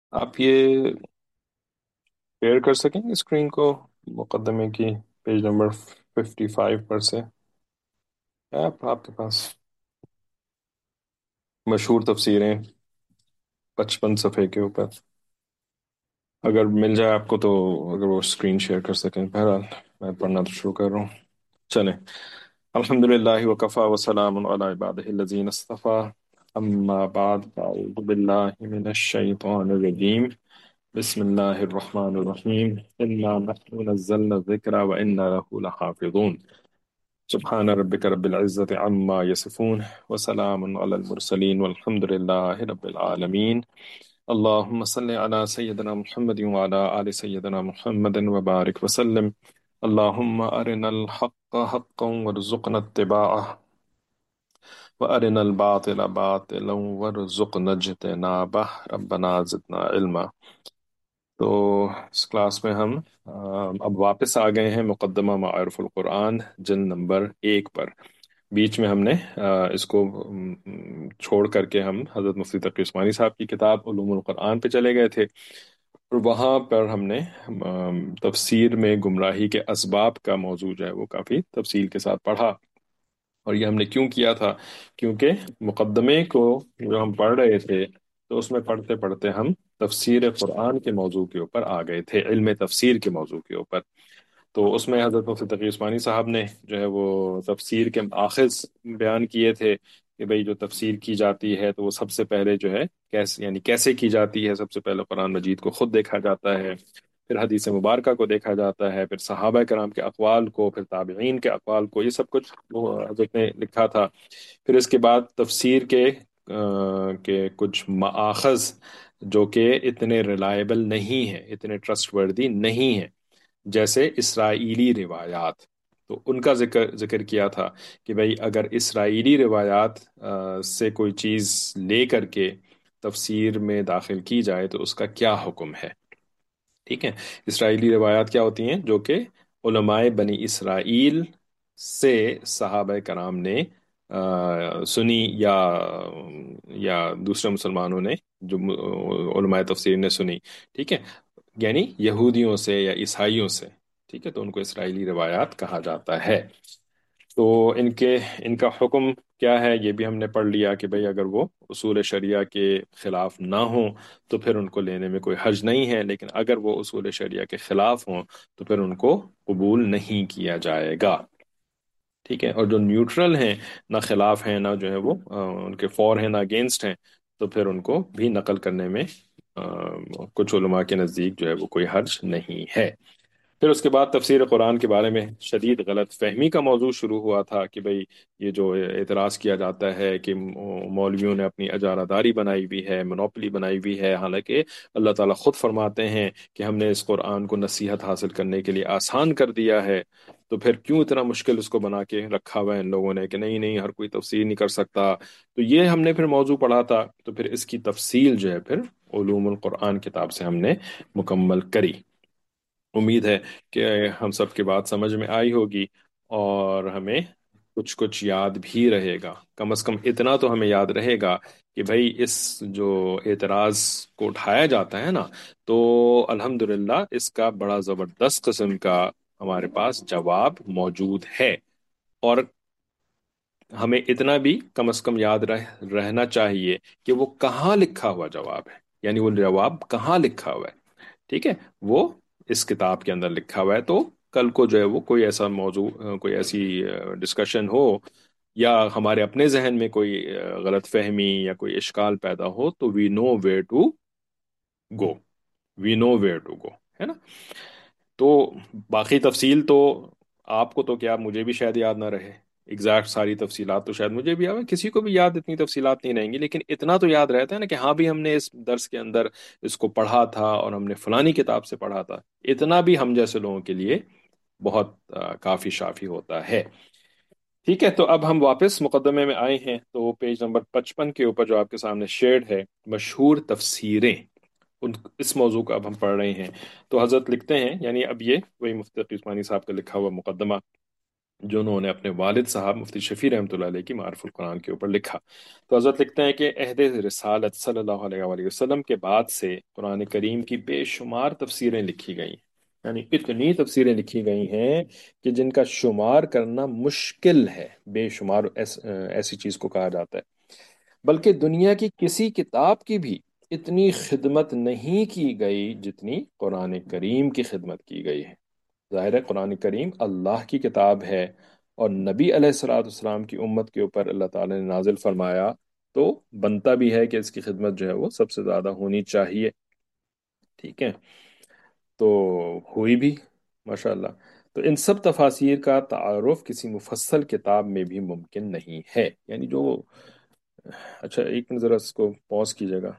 آپ یہ شیئر کر سکیں گے اسکرین کو؟ مقدمے کی پیج نمبر 55 پر سے ہے آپ کے پاس مشہور تفسیریں 55 صفحے کے اوپر؟ اگر مل جائے آپ کو تو اگر وہ اسکرین شیئر کر سکیں. بہرحال میں پڑھنا تو شروع کر رہا ہوں. چلیں. الحمد للہ وکفا وسلام علی عبادہ الذین اصطفیٰ. اما بعد فاعوذ باللہ من الشیطان الرجیم. بسم اللہ الرحمن الرحیم. انا نحن نزلنا الذکر وانا له لحافظون. سبحان ربک رب العزة عما یصفون وسلام علی المرسلین والحمد للہ رب العالمین. اللهم صل على سيدنا محمد وعلى آل سيدنا محمد وبارك وسلم. اللهم أرنا الحق حقا وارزقنا اتباعه وأرنا الباطل باطلا وارزقنا اجتنابه ربنا زدنا علما. تو اس کلاس میں ہم اب واپس آ گئے ہیں مقدمہ معارف القرآن جلد نمبر 1 پر. بیچ میں ہم نے اس کو چھوڑ کر کے ہم حضرت مفتی تقی عثمانی صاحب کی کتاب علوم القرآن پہ چلے گئے تھے، اور وہاں پر ہم نے تفسیر میں گمراہی کے اسباب کا موضوع جو ہے وہ کافی تفصیل کے ساتھ پڑھا. اور یہ ہم نے کیوں کیا تھا؟ کیونکہ مقدمے کو جو ہم پڑھ رہے تھے تو اس میں پڑھتے پڑھتے ہم تفسیر قرآن کے موضوع کے اوپر آ گئے تھے، علم تفسیر کے موضوع کے اوپر. تو اس میں حضرت مفتی تقی عثمانی صاحب نے جو ہے وہ تفسیر کے مآخذ بیان کیے تھے کہ بھئی جو تفسیر کی جاتی ہے تو وہ سب سے پہلے جو ہے کیسے کی جاتی ہے. سب سے پہلے قرآن مجید کو خود دیکھا جاتا ہے، پھر حدیث مبارکہ کو دیکھا جاتا ہے، پھر صحابہ کرام کے اقوال کو، پھر تابعین کے اقوال کو، یہ سب کچھ وہ حضرت نے لکھا تھا. پھر اس کے بعد تفسیر کے کچھ مآخذ جو کہ اتنے ریلائبل نہیں ہیں، اتنے ٹرسٹ وردی نہیں ہیں، جیسے اسرائیلی روایات. تو ان کا ذکر کیا تھا کہ بھئی اگر اسرائیلی روایات سے کوئی چیز لے کر کے تفسیر میں داخل کی جائے تو اس کا کیا حکم ہے. ٹھیک ہے. اسرائیلی روایات کیا ہوتی ہیں؟ جو کہ علماء بنی اسرائیل سے صحابہ کرام نے سنی، یا دوسرے مسلمانوں نے جو علماء تفسیر نے سنی. ٹھیک ہے. یعنی یہودیوں سے یا عیسائیوں سے. ٹھیک ہے. تو ان کو اسرائیلی روایات کہا جاتا ہے. تو ان کا حکم کیا ہے یہ بھی ہم نے پڑھ لیا کہ بھئی اگر وہ اصول شریعہ کے خلاف نہ ہوں تو پھر ان کو لینے میں کوئی حرج نہیں ہے، لیکن اگر وہ اصول شریعہ کے خلاف ہوں تو پھر ان کو قبول نہیں کیا جائے گا. ٹھیک ہے. اور جو نیوٹرل ہیں، نہ خلاف ہیں نہ جو ہے وہ ان کے فور ہیں نہ اگینسٹ ہیں، تو پھر ان کو بھی نقل کرنے میں کچھ علماء کے نزدیک جو ہے وہ کوئی حرج نہیں ہے. پھر اس کے بعد تفسیر قرآن کے بارے میں شدید غلط فہمی کا موضوع شروع ہوا تھا کہ بھئی یہ جو اعتراض کیا جاتا ہے کہ مولویوں نے اپنی اجارہ داری بنائی ہوئی ہے، منوپلی بنائی ہوئی ہے، حالانکہ اللہ تعالیٰ خود فرماتے ہیں کہ ہم نے اس قرآن کو نصیحت حاصل کرنے کے لیے آسان کر دیا ہے، تو پھر کیوں اتنا مشکل اس کو بنا کے رکھا ہوا ہے ان لوگوں نے کہ نہیں نہیں ہر کوئی تفسیر نہیں کر سکتا. تو یہ ہم نے پھر موضوع پڑھا تھا. تو پھر اس کی تفصیل جو ہے پھر علوم القرآن کتاب سے ہم نے مکمل کری. امید ہے کہ ہم سب کی بات سمجھ میں آئی ہوگی اور ہمیں کچھ کچھ یاد بھی رہے گا. کم از کم اتنا تو ہمیں یاد رہے گا کہ بھئی اس جو اعتراض کو اٹھایا جاتا ہے نا، تو الحمدللہ اس کا بڑا زبردست قسم کا ہمارے پاس جواب موجود ہے. اور ہمیں اتنا بھی کم از کم یاد رہنا چاہیے کہ وہ کہاں لکھا ہوا جواب ہے، یعنی وہ جواب کہاں لکھا ہوا ہے. ٹھیک ہے. وہ اس کتاب کے اندر لکھا ہوا ہے. تو کل کو جو ہے وہ کوئی ایسا موضوع، کوئی ایسی ڈسکشن ہو، یا ہمارے اپنے ذہن میں کوئی غلط فہمی یا کوئی اشکال پیدا ہو، تو we know where to go. We know where to go, ہے نا. تو باقی تفصیل تو آپ کو تو کیا، مجھے بھی شاید یاد نہ رہے. ایگزیکٹ ساری تفصیلات تو شاید مجھے بھی آئے، کسی کو بھی یاد اتنی تفصیلات نہیں رہیں گی، لیکن اتنا تو یاد رہتا ہے نا کہ ہاں بھی ہم نے اس درس کے اندر اس کو پڑھا تھا اور ہم نے فلانی کتاب سے پڑھا تھا. اتنا بھی ہم جیسے لوگوں کے لیے بہت کافی شافی ہوتا ہے. ٹھیک ہے. تو اب ہم واپس مقدمے میں آئے ہیں. تو پیج نمبر 55 کے اوپر جو آپ کے سامنے شیئرڈ ہے، مشہور تفسیریں، اس موضوع کو اب ہم پڑھ رہے ہیں. تو حضرت لکھتے ہیں، یعنی اب یہ وہی مفتی تقی عثمانی صاحب کا لکھا ہوا مقدمہ जिन्होंने अपने वालिद साहब मुफ्ती शफी रहमतुल्लाह अलैह की मारिफुल कुरान के ऊपर लिखा। तो हज़रत लिखते हैं कि अहद रिसालत सल्लल्लाहु अलैहि वसल्लम के बाद से कुरान करीम की बेशुमार तफसीरें लिखी गई, यानी इतनी तफसीरें लिखी गई हैं कि जिनका शुमार करना मुश्किल है। बेशुमार ऐसी चीज़ को कहा जाता है। बल्कि दुनिया की किसी किताब की भी इतनी खिदमत नहीं की गई जितनी कुरान करीम की खिदमत की गई है। ज़ाहिर है कुरान करीम अल्लाह की किताब है, और नबी अलैहिस्सलाम की उम्मत के ऊपर अल्लाह ताला ने नाजिल फरमाया, तो बनता भी है कि इसकी खिदमत जो है वो सबसे ज़्यादा होनी चाहिए। ठीक है, तो हुई भी माशाल्लाह। तो इन सब तफासिर का तारुफ किसी मुफस्सल किताब में भी मुमकिन नहीं है, यानी जो, अच्छा एक मिनट ज़रा इसको पॉज कीजिएगा।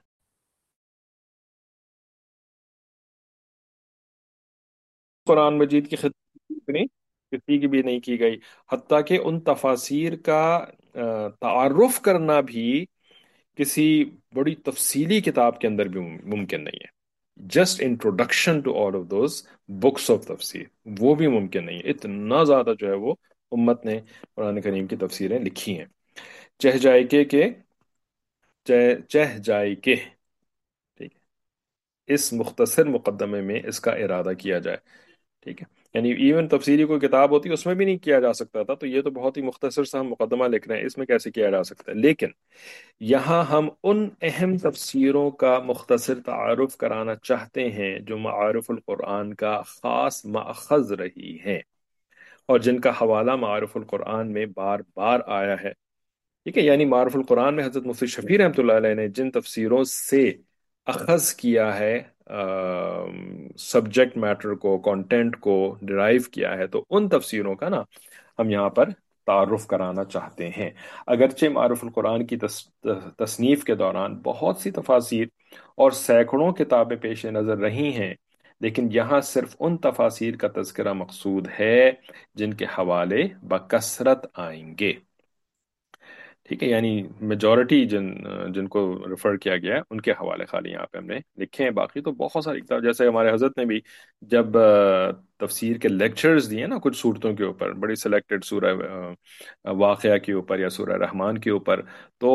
कुरान मजीद की खिदमत नहीं, किसी की भी नहीं की गई। हत्ता कि उन तफासिर का तारुफ करना भी किसी बड़ी तफसीली किताब के अंदर भी मुमकिन नहीं है। Just introduction to all of those books of तफसीर, वो भी मुमकिन नहीं है। इतना ज्यादा जो है वो उम्मत ने कुरान करीम की तफसीरें लिखी हैं। चह जाए के चह चह जाए के, ठीक है, इस मुख्तसर मुकदमे में इसका इरादा किया जाए। ठीक है, यानी इवन तफसीरी कोई किताब होती है उसमें भी नहीं किया जा सकता था, तो ये तो बहुत ही मुख्तसर सा हम मुकदमा लिख रहे हैं, इसमें कैसे किया जा सकता है। लेकिन यहाँ हम उन अहम तफसीरों का मुख्तसर तारुफ कराना चाहते हैं जो मारुफुल कुरान का ख़ास माखज़ रही हैं, और जिनका हवाला मारुफुल कुरान में बार बार आया है। ठीक है, यानी मारुफुल कुरान में हज़रत मुफ्ती शफी रहमतुल्लाह अलैह ने जिन तफसीरों से अखज़ किया है, सब्जेक्ट मैटर को, कंटेंट को डिराइव किया है, तो उन तफसीरों का ना हम यहाँ पर तारुफ कराना चाहते हैं। अगरचे मारुफुल कुरान की तसनीफ के दौरान बहुत सी तफासिर और सैकड़ों किताबें पेश नज़र रही हैं, लेकिन यहाँ सिर्फ उन तफासिर का तज़किरा मकसूद है जिनके हवाले बकसरत आएंगे। ठीक है, यानी मेजॉरिटी जिनको रेफर किया गया है उनके हवाले खाली यहाँ पे हमने लिखे हैं। बाकी तो बहुत सारी किताब, जैसे हमारे हजरत ने भी जब तफसीर के लेक्चर्स दिए ना कुछ सूरतों के ऊपर, बड़ी सिलेक्टेड सूरह वाक़या के ऊपर या सूरह रहमान के ऊपर, तो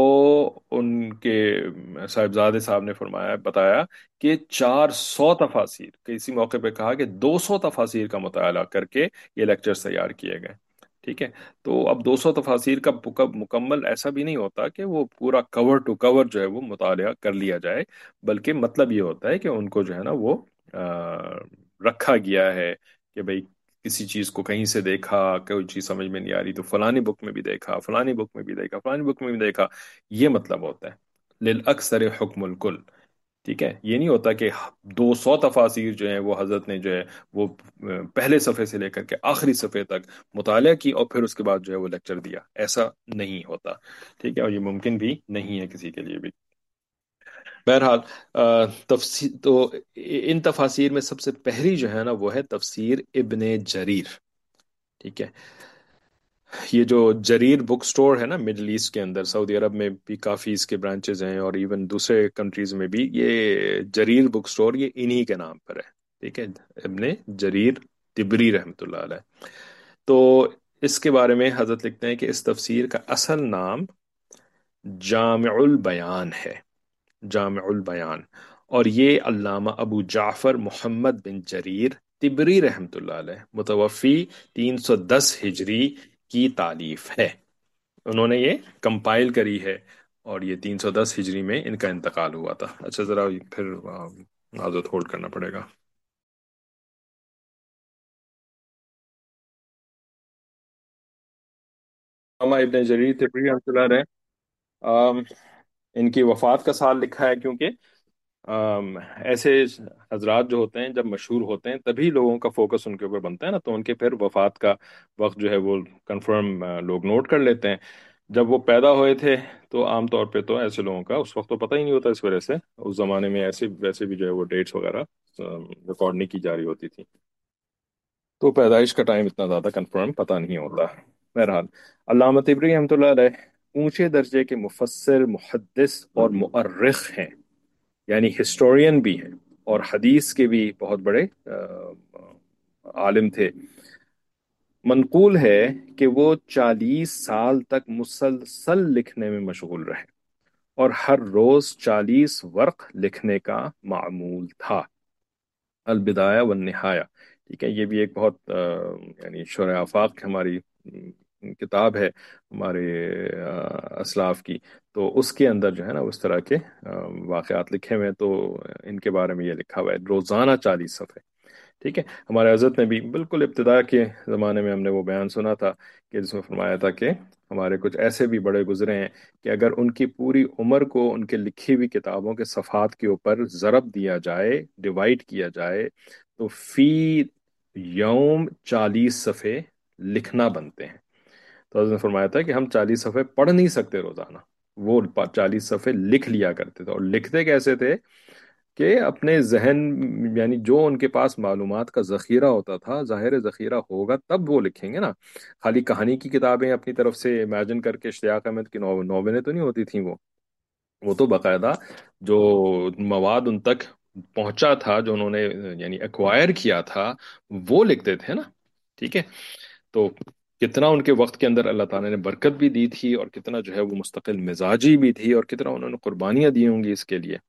उनके साहिबजादे साहब ने फरमाया, बताया कि 400 तफासिर, किसी मौके पे कहा कि 200 तफासिर का मुताला करके ये लेक्चर्स तैयार किए गए। ठीक है, तो अब 200 तफासिर का मुकम्मल ऐसा भी नहीं होता कि वो पूरा कवर टू कवर जो है वो मुताला कर लिया जाए, बल्कि मतलब ये होता है कि उनको जो है ना वो रखा गया है कि भाई किसी चीज को कहीं से देखा, कोई चीज समझ में नहीं आ रही तो फलानी बुक में भी देखा, फलानी बुक में भी देखा, फलानी बुक में भी देखा, ये मतलब होता है लिल अक्सर हुक्मुल कुल। ठीक है, ये नहीं होता कि 200 तफासिर जो है वो हजरत ने जो है वो पहले सफ़े से लेकर के आखिरी सफ़े तक मुताला की और फिर उसके बाद जो है वो लेक्चर दिया, ऐसा नहीं होता। ठीक है, और ये मुमकिन भी नहीं है किसी के लिए भी। बहरहाल तफसीर तो इन तफासिर में सबसे पहली जो है ना वो है तफसीर इब्ने जरीर। ठीक है, ये जो जरीर बुक स्टोर है ना मिडल ईस्ट के अंदर, सऊदी अरब में भी काफ़ी इसके ब्रांचेज हैं, और इवन दूसरे कंट्रीज में भी ये जरीर बुक स्टोर ये इन्हीं के नाम पर है। ठीक है, इब्ने जरीर तिबरी रहमतुल्लाह अलैह। तो इसके बारे में हजरत लिखते हैं कि इस तफसीर का असल नाम जामिउल बयान है, जामिउल बयान। और ये अल्लामा अबू जाफर मोहम्मद बिन जरीर तिबरी रहमतुल्लाह अलैह मुतवफ़ी 310 हिजरी की तालीफ है। उन्होंने ये कंपाइल करी है, और ये 310 हिजरी में इनका इंतकाल हुआ था। अच्छा ज़रा फिर आज़ाद होल्ड करना पड़ेगा। अल्लामा इब्न जरीर तिबरी रहमतुल्लाह अलैह, अम, इनकी वफ़ात का साल लिखा है, क्योंकि ऐसे हजरात जो होते हैं जब मशहूर होते हैं तभी लोगों का फोकस उनके ऊपर बनता है ना, तो उनके फिर वफात का वक्त जो है वो कंफर्म लोग नोट कर लेते हैं। जब वो पैदा हुए थे तो आमतौर पे तो ऐसे लोगों का उस वक्त तो पता ही नहीं होता, इस वजह से उस जमाने में ऐसे वैसे भी जो है वो डेट्स वगैरह रिकॉर्ड नहीं की जा रही होती थी, तो पैदाइश का टाइम इतना ज़्यादा कंफर्म पता नहीं होता। बहरहाल अल्लामा तिबरी रहमतुल्लाह अलैह ऊंचे दर्जे के मुफस्सिर, मुहद्दिस और मुअर्रिख हैं, यानी हिस्टोरियन भी हैं, और हदीस के भी बहुत बड़े आलिम थे। منقول ہے کہ وہ 40 سال تک مسلسل لکھنے میں مشغول رہے اور ہر روز 40 ورق لکھنے کا معمول تھا۔ البدایہ والنہایہ، ٹھیک ہے، یہ بھی ایک بہت یعنی شرح آفاق ہماری کتاب ہے ہمارے اسلاف کی۔ تو اس کے اندر جو ہے نا اس طرح کے واقعات لکھے ہوئے ہیں، تو ان کے بارے میں یہ لکھا ہوا ہے روزانہ 40 صفحے، ٹھیک ہے۔ ہمارے حضرت نے بھی بالکل ابتدا کے زمانے میں ہم نے وہ بیان سنا تھا کہ جس میں فرمایا تھا کہ ہمارے کچھ ایسے بھی بڑے گزرے ہیں کہ اگر ان کی پوری عمر کو ان کے لکھی ہوئی کتابوں کے صفحات کے اوپر ضرب دیا جائے، ڈیوائڈ کیا جائے، تو فی یوم 40 صفحے لکھنا بنتے ہیں۔ تو حضرت نے فرمایا تھا کہ ہم 40 صفحے پڑھ نہیں سکتے روزانہ، وہ 40 صفحے لکھ لیا کرتے تھے، اور لکھتے کیسے تھے کہ اپنے ذہن، یعنی جو ان کے پاس معلومات کا ذخیرہ ہوتا تھا، ظاہر ذخیرہ ہوگا تب وہ لکھیں گے نا۔ خالی کہانی کی کتابیں اپنی طرف سے امیجن کر کے، اشتیاق احمد کی ناولیں تو نہیں ہوتی تھیں، وہ تو باقاعدہ جو مواد ان تک پہنچا تھا، جو انہوں نے یعنی ایکوائر کیا تھا، وہ لکھتے تھے نا، ٹھیک ہے۔ تو کتنا ان کے وقت کے اندر اللہ تعالیٰ نے برکت بھی دی تھی، اور کتنا جو ہے وہ مستقل مزاجی بھی تھی، اور کتنا انہوں نے قربانیاں دی ہوں گی اس کے لیے۔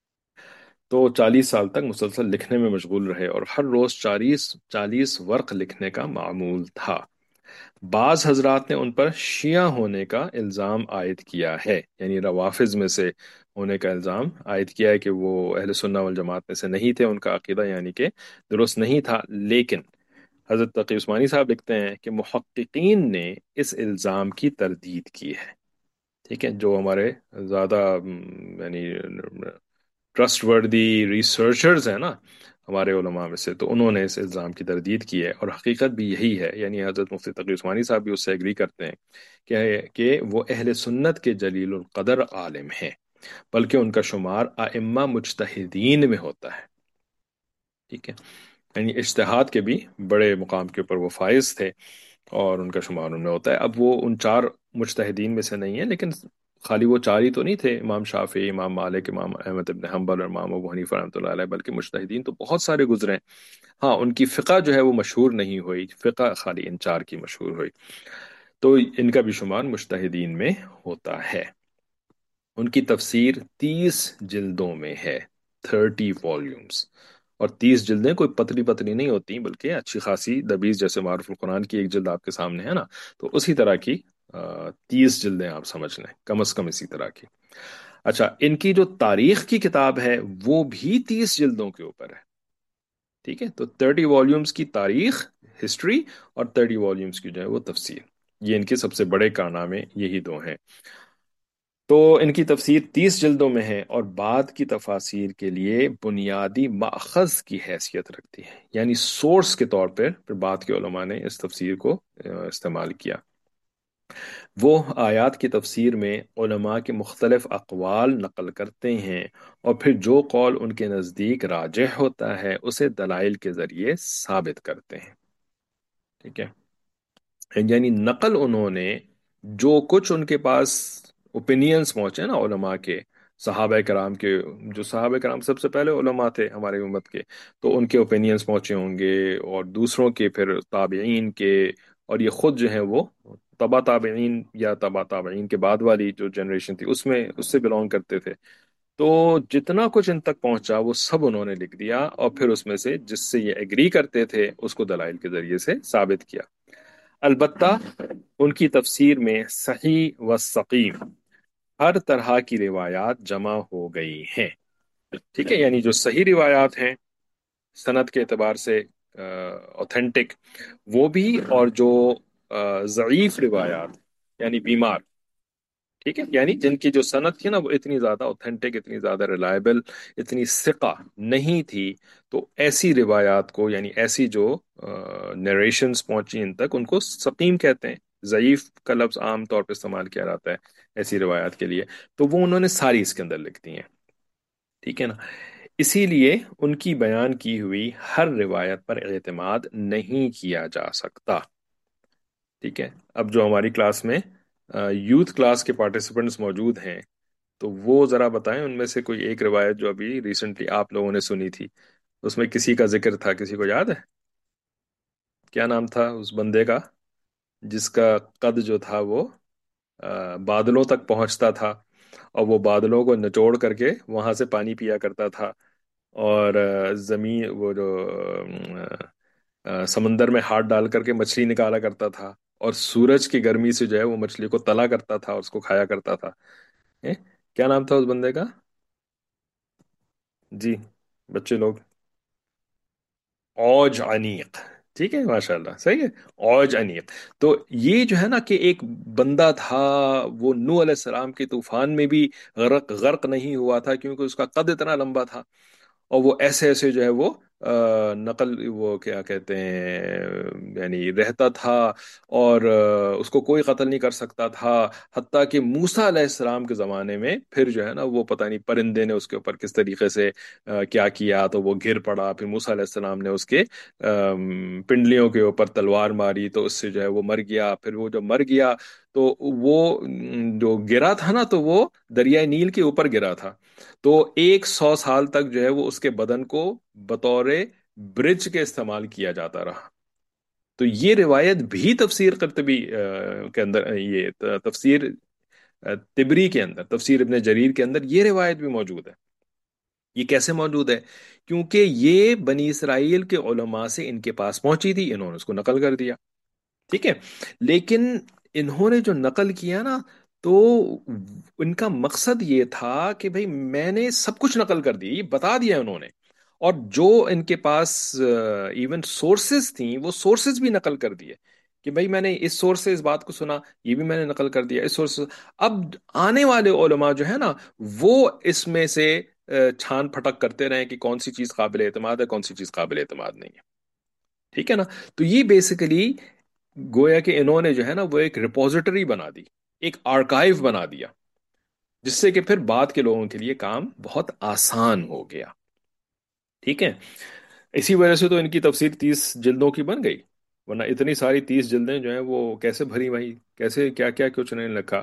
تو 40 سال تک مسلسل لکھنے میں مشغول رہے اور ہر روز 40 ورق لکھنے کا معمول تھا۔ بعض حضرات نے ان پر شیعہ ہونے کا الزام عائد کیا ہے، یعنی روافظ میں سے ہونے کا الزام عائد کیا ہے کہ وہ اہل سنہ والجماعت میں سے نہیں تھے، ان کا عقیدہ یعنی کہ درست نہیں تھا۔ لیکن حضرت تقی عثمانی صاحب لکھتے ہیں کہ محققین نے اس الزام کی تردید کی ہے، ٹھیک ہے، جو ہمارے زیادہ یعنی ٹرسٹ وردی ریسرچرز ہیں نا ہمارے علماء میں سے، تو انہوں نے اس الزام کی تردید کی ہے، اور حقیقت بھی یہی ہے، یعنی حضرت مفتی تقی عثمانی صاحب بھی اس سے ایگری کرتے ہیں کہ وہ اہل سنت کے جلیل القدر عالم ہیں، بلکہ ان کا شمار ائمہ مجتہدین میں ہوتا ہے، ٹھیک ہے، یعنی اجتہاد کے بھی بڑے مقام کے اوپر وہ فائز تھے، اور ان کا شمار ان میں ہوتا ہے۔ اب وہ ان 4 مجتہدین میں سے نہیں ہے، لیکن خالی وہ 4 ہی تو نہیں تھے، امام شافعی، امام مالک، امام احمد ابن حنبل اور امام ابو حنیفہ رحمۃ اللہ علیہ، بلکہ مجتہدین تو بہت سارے گزرے ہیں۔ ہاں، ان کی فقہ جو ہے وہ مشہور نہیں ہوئی، فقہ خالی ان 4 کی مشہور ہوئی، تو ان کا بھی شمار مجتہدین میں ہوتا ہے۔ ان کی تفسیر 30 جلدوں میں ہے، 30 والیومز، اور 30 جلدیں کوئی پتلی پتلی نہیں ہوتی، بلکہ اچھی خاصی دبیز، جیسے معرف القرآن کی ایک جلد آپ کے سامنے ہے نا، تو اسی طرح کی 30 جلدیں آپ سمجھ لیں، کم از کم اسی طرح کی۔ اچھا، ان کی جو تاریخ کی کتاب ہے وہ بھی 30 جلدوں کے اوپر ہے، ٹھیک ہے، تو 30 والیومز کی تاریخ، ہسٹری، اور 30 والیومز کی جو ہے وہ تفسیر، یہ ان کے سب سے بڑے کارنامے یہی دو ہیں۔ تو ان کی تفسیر 30 جلدوں میں ہے، اور بعد کی تفاسیر کے لیے بنیادی ماخذ کی حیثیت رکھتی ہے، یعنی سورس کے طور پر پھر بعد کے علماء نے اس تفسیر کو استعمال کیا۔ وہ آیات کی تفسیر میں علماء کے مختلف اقوال نقل کرتے ہیں، اور پھر جو قول ان کے نزدیک راجح ہوتا ہے اسے دلائل کے ذریعے ثابت کرتے ہیں، ٹھیک ہے، یعنی نقل انہوں نے جو کچھ ان کے پاس اوپینینز پہنچے نا علماء کے، صحابہ کرام کے، جو صحابہ کرام سب سے پہلے علماء تھے ہماری امت کے، تو ان کے اوپینینز پہنچے ہوں گے، اور دوسروں کے، پھر تابعین کے، اور یہ خود جو ہیں وہ تبا تابعین یا تبا تابعین کے بعد والی جو جنریشن تھی اس سے بلونگ کرتے تھے، تو جتنا کچھ ان تک پہنچا وہ سب انہوں نے لکھ دیا، اور پھر اس میں سے جس سے یہ ایگری کرتے تھے اس کو دلائل کے ذریعے سے ثابت کیا۔ البتہ ان کی تفسیر میں صحیح و سقیم ہر طرح کی روایات جمع ہو گئی ہیں، ٹھیک ہے، یعنی جو صحیح روایات ہیں سند کے اعتبار سے اوتھینٹک، وہ بھی، اور جو ضعیف روایات یعنی بیمار، ٹھیک ہے، یعنی جن کی جو سند تھی نا وہ اتنی زیادہ اوتھینٹک، اتنی زیادہ ریلائبل، اتنی ثقہ نہیں تھی، تو ایسی روایات کو، یعنی ایسی جو نریشنز پہنچی ان تک، ان کو سقیم کہتے ہیں۔ ضعیف کا لفظ عام طور پہ استعمال کیا جاتا ہے ایسی روایات کے لیے، تو وہ انہوں نے ساری اس کے اندر لکھ دی ہیں، ٹھیک ہے نا۔ اسی لیے ان کی بیان کی ہوئی ہر روایت پر اعتماد نہیں کیا جا سکتا، ٹھیک ہے۔ اب جو ہماری کلاس میں یوتھ کلاس کے پارٹیسپنٹس موجود ہیں، تو وہ ذرا بتائیں ان میں سے کوئی ایک روایت جو ابھی ریسنٹلی آپ لوگوں نے سنی تھی، اس میں کسی کا ذکر تھا، کسی کو یاد ہے؟ کیا نام تھا اس بندے کا جس کا قد جو تھا وہ بادلوں تک پہنچتا تھا، اور وہ بادلوں کو نچوڑ کر کے وہاں سے پانی پیا کرتا تھا، اور زمین وہ جو سمندر میں ہاتھ ڈال کر کے مچھلی نکالا کرتا تھا، اور سورج کی گرمی سے جو ہے وہ مچھلی کو تلا کرتا تھا اور اس کو کھایا کرتا تھا؟ اے؟ کیا نام تھا اس بندے کا؟ جی بچے لوگ. اوج انیق. ٹھیک ہے، ماشاء اللہ صحیح ہے. اوج انیق. تو یہ جو ہے نا کہ ایک بندہ تھا، وہ نوح علیہ السلام کے طوفان میں بھی غرق نہیں ہوا تھا کیونکہ اس کا قد اتنا لمبا تھا، اور وہ ایسے ایسے جو ہے وہ نقل وہ کیا کہتے ہیں یعنی رہتا تھا، اور اس کو کوئی قتل نہیں کر سکتا تھا. حتیٰ کہ موسیٰ علیہ السلام کے زمانے میں پھر جو ہے نا وہ پتہ نہیں پرندے نے اس کے اوپر کس طریقے سے کیا کیا تو وہ گر پڑا. پھر موسیٰ علیہ السلام نے اس کے پنڈلیوں کے اوپر تلوار ماری تو اس سے جو ہے وہ مر گیا. پھر وہ جو مر گیا تو وہ جو گرا تھا نا تو وہ دریائے نیل کے اوپر گرا تھا. تو 100 سال تک جو ہے وہ اس کے بدن کو بطور برج کے استعمال کیا جاتا رہا. تو یہ روایت بھی تفسیر قرطبی کے اندر، یہ تفسیر تبری کے اندر، تفسیر ابن جریر کے اندر یہ روایت بھی موجود ہے. یہ کیسے موجود ہے؟ کیونکہ یہ بنی اسرائیل کے علماء سے ان کے پاس پہنچی تھی، انہوں نے اس کو نقل کر دیا. ٹھیک ہے. لیکن انہوں نے جو نقل کیا نا، تو ان کا مقصد یہ تھا کہ بھئی میں نے سب کچھ نقل کر دیا، یہ بتا دیا انہوں نے. اور جو ان کے پاس ایون سورسز تھیں وہ سورسز بھی نقل کر دیے کہ بھئی میں نے اس سورس سے اس بات کو سنا، یہ بھی میں نے نقل کر دیا اس سورس سے. اب آنے والے علماء جو ہے نا وہ اس میں سے چھان پھٹک کرتے رہے کہ کون سی چیز قابل اعتماد ہے، کون سی چیز قابل اعتماد نہیں ہے. ٹھیک ہے نا. تو یہ بیسیکلی گویا کہ انہوں نے جو ہے نا وہ ایک ریپوزیٹری بنا دی، ایک آرکائیو بنا دیا، جس سے کہ پھر بعد کے لوگوں کے لیے کام بہت آسان ہو گیا. ٹھیک ہے. اسی وجہ سے تو ان کی تفسیر 30 جلدوں کی بن گئی، ورنہ اتنی ساری 30 جلدیں جو ہیں وہ کیسے بھری بھائی، کیسے کیا کیا کچھ نہیں لکھا.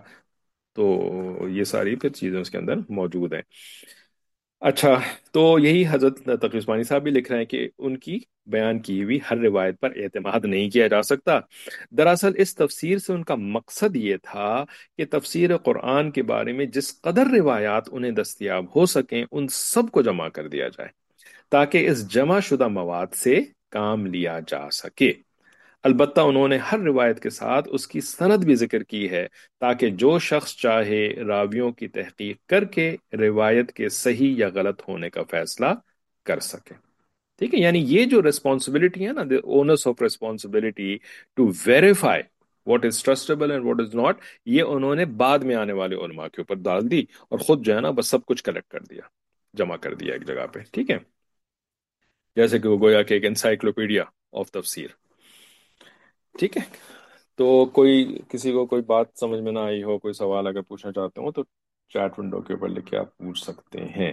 تو یہ ساری پھر چیزیں اس کے اندر موجود ہیں. اچھا. تو یہی حضرت تقی عثمانی صاحب بھی لکھ رہے ہیں کہ ان کی بیان کی ہوئی ہر روایت پر اعتماد نہیں کیا جا سکتا. دراصل اس تفسیر سے ان کا مقصد یہ تھا کہ تفسیر قرآن کے بارے میں جس قدر روایات انہیں دستیاب ہو سکیں ان سب کو جمع کر دیا جائے تاکہ اس جمع شدہ مواد سے کام لیا جا سکے. البتہ انہوں نے ہر روایت کے ساتھ اس کی سند بھی ذکر کی ہے تاکہ جو شخص چاہے راویوں کی تحقیق کر کے روایت کے صحیح یا غلط ہونے کا فیصلہ کر سکے. ٹھیک ہے. یعنی یہ جو ریسپانسبلٹی ہے نا، the onus of responsibility to verify what is trustable and what is not، یہ انہوں نے بعد میں آنے والے علماء کے اوپر ڈال دی، اور خود جو ہے نا بس سب کچھ کلیکٹ کر دیا، جمع کر دیا ایک جگہ پہ. ٹھیک ہے. جیسے کہ وہ گویا کہ ایک انسائکلوپیڈیا آف تفسیر. ٹھیک ہے. تو کوئی کسی کو کوئی بات سمجھ میں نہ آئی ہو، کوئی سوال اگر پوچھنا چاہتے ہو تو چیٹ ونڈو کے اوپر لکھ کے آپ پوچھ سکتے ہیں.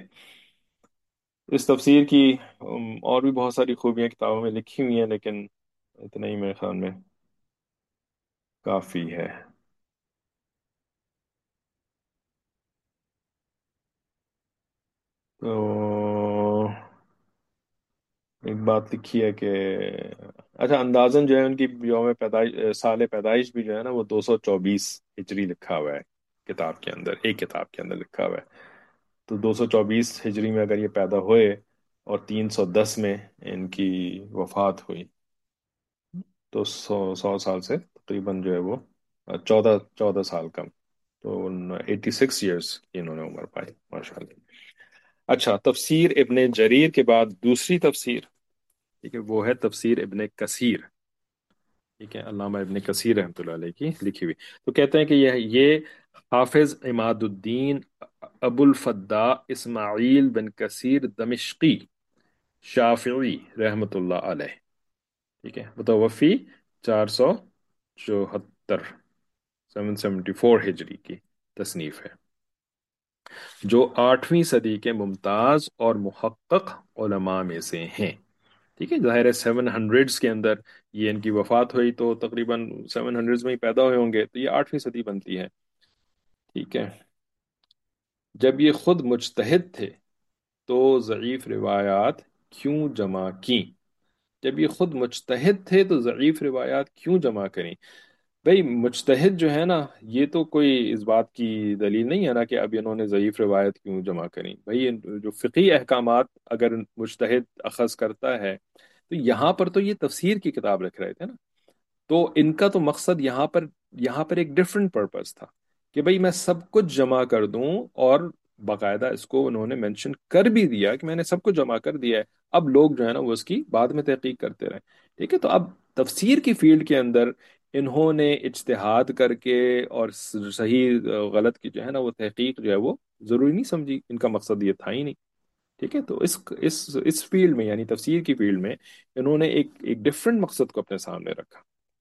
اس تفسیر کی اور بھی بہت ساری خوبیاں کتابوں میں لکھی ہوئی ہیں، لیکن اتنا ہی میرے خیال میں کافی ہے. تو ایک بات لکھی ہے کہ اچھا اندازن جو ہے ان کی یوم پیدائش، سال پیدائش بھی جو ہے نا وہ 224 ہجری لکھا ہوا ہے کتاب کے اندر، ایک کتاب کے اندر لکھا ہوا ہے. تو 224 ہجری میں اگر یہ پیدا ہوئے اور 310 میں ان کی وفات ہوئی، تو 100 سال سے تقریباً جو ہے وہ 14 14 سال کم. تو 86 ایئرس کی انہوں نے عمر پائی، ماشاء اللہ. اچھا. تفسیر ابن جریر کے بعد دوسری تفسیر، ٹھیک ہے، وہ ہے تفسیر ابن کثیر. ٹھیک ہے. علامہ ابن کثیر رحمۃ اللہ علیہ کی لکھی ہوئی. تو کہتے ہیں کہ یہ حافظ عماد الدین ابو الفدا اسماعیل بن کثیر دمشقی شافعی رحمۃ اللہ علیہ، ٹھیک ہے، متوفی 474، 774 ہجری کی تصنیف ہے، جو 8ویں صدی کے ممتاز اور محقق علماء میں سے ہیں. ٹھیک ہے. ظاہر ہے 700s کے اندر یہ ان کی وفات ہوئی، تو تقریباً 700s میں ہی پیدا ہوئے ہوں گے، تو یہ 8ویں صدی بنتی ہے. ٹھیک ہے. جب یہ خود مجتہد تھے تو ضعیف روایات کیوں جمع کیں؟ جب یہ خود مجتہد تھے تو ضعیف روایات کیوں جمع کریں؟ بھائی مجتہد جو ہے نا، یہ تو کوئی اس بات کی دلیل نہیں ہے نا کہ اب انہوں نے ضعیف روایت کیوں جمع کریں. بھائی جو فقہی احکامات اگر مجتہد اخذ کرتا ہے تو یہاں پر تو یہ تفسیر کی کتاب لکھ رہے تھے نا. تو ان کا تو مقصد یہاں پر ایک ڈفرینٹ پرپس تھا کہ بھئی میں سب کچھ جمع کر دوں. اور باقاعدہ اس کو انہوں نے مینشن کر بھی دیا کہ میں نے سب کچھ جمع کر دیا ہے. اب لوگ جو ہے نا وہ اس کی بعد میں تحقیق کرتے رہیں. ٹھیک ہے، تو اب تفسیر کی فیلڈ کے اندر انہوں نے اجتہاد کر کے اور صحیح غلط کی جو ہے نا وہ تحقیق جو ہے وہ ضروری نہیں سمجھی. ان کا مقصد یہ تھا ہی نہیں. ٹھیک ہے، تو اس فیلڈ میں یعنی تفسیر کی فیلڈ میں انہوں نے ایک ڈفرینٹ مقصد کو اپنے سامنے رکھا.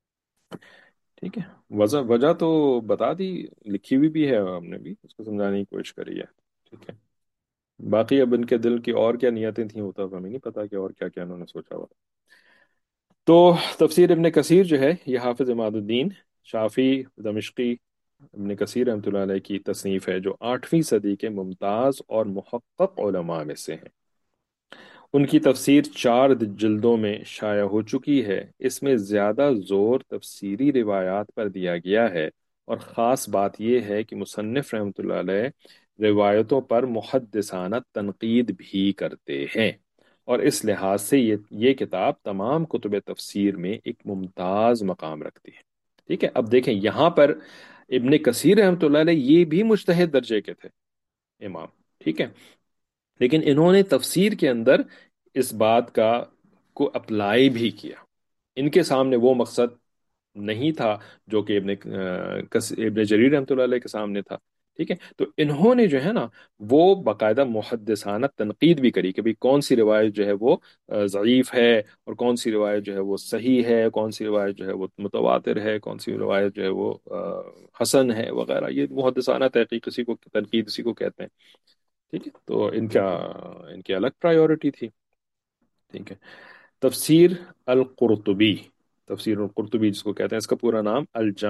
ٹھیک ہے، وجہ تو بتا دی، لکھی ہوئی بھی ہے، ہم نے بھی اس کو سمجھانے کی کوشش کری ہے. ٹھیک ہے، باقی اب ان کے دل کی اور کیا نیتیں تھیں وہ تو اب ہمیں نہیں پتا کہ اور کیا کیا انہوں نے سوچا ہوا. تو تفسیر ابن کثیر جو ہے یہ حافظ عماد الدین شافی دمشقی ابن کثیر رحمۃ اللہ علیہ کی تصنیف ہے، جو 8ویں صدی کے ممتاز اور محقق علماء میں سے ہیں. ان کی تفسیر 4 جلدوں میں شائع ہو چکی ہے. اس میں زیادہ زور تفسیری روایات پر دیا گیا ہے، اور خاص بات یہ ہے کہ مصنف رحمۃ اللہ علیہ روایتوں پر محدثانہ تنقید بھی کرتے ہیں. اور اس لحاظ سے یہ کتاب تمام کتب تفسیر میں ایک ممتاز مقام رکھتی ہے. ٹھیک ہے، اب دیکھیں یہاں پر ابن کثیر رحمۃ اللہ علیہ یہ بھی مجتہد درجے کے تھے امام. ٹھیک ہے، لیکن انہوں نے تفسیر کے اندر اس بات کا کو اپلائی بھی کیا. ان کے سامنے وہ مقصد نہیں تھا جو کہ ابن جریر رحمۃ اللہ علیہ کے سامنے تھا. ٹھیک ہے، تو انہوں نے جو ہے نا وہ باقاعدہ محدثانہ تنقید بھی کری کہ بھئی کون سی روایت جو ہے وہ ضعیف ہے، اور کون سی روایت جو ہے وہ صحیح ہے، کون سی روایت جو ہے وہ متواتر ہے، کون سی روایت جو ہے وہ حسن ہے وغیرہ. یہ محدثانہ تحقیق اسی کو تنقید اسی کو کہتے ہیں. ٹھیک ہے، تو ان کی الگ پرائیورٹی تھی. ٹھیک ہے، تفسیر القرطبی، تفسیر القرطبی جس کو کہتے ہیں، اس کا پورا نام